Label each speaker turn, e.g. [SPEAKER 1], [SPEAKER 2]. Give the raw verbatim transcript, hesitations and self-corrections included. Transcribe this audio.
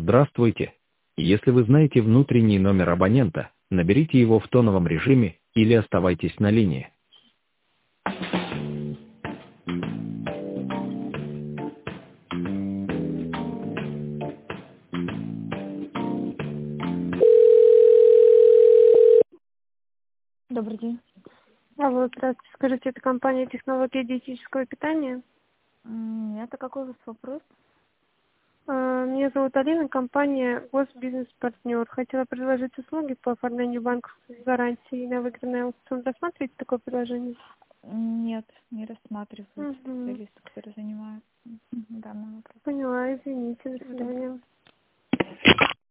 [SPEAKER 1] Здравствуйте. Если вы знаете внутренний номер абонента, наберите его в тоновом режиме или оставайтесь на линии.
[SPEAKER 2] Добрый день.
[SPEAKER 3] Алло, здравствуйте. Скажите, это компания технологии диетического питания?
[SPEAKER 2] М, Это какой у вас вопрос?
[SPEAKER 3] А, Меня зовут Алина, компания Госбизнес-партнер. Хотела предложить услуги по оформлению банковской гарантии на выигранный аукцион. Рассматриваете такое предложение?
[SPEAKER 2] Нет, не рассматривают
[SPEAKER 3] Угу.
[SPEAKER 2] специалисты, которые занимаются м, данным вопросом.
[SPEAKER 3] Поняла, извините, до
[SPEAKER 2] Всего доброго.
[SPEAKER 3] свидания.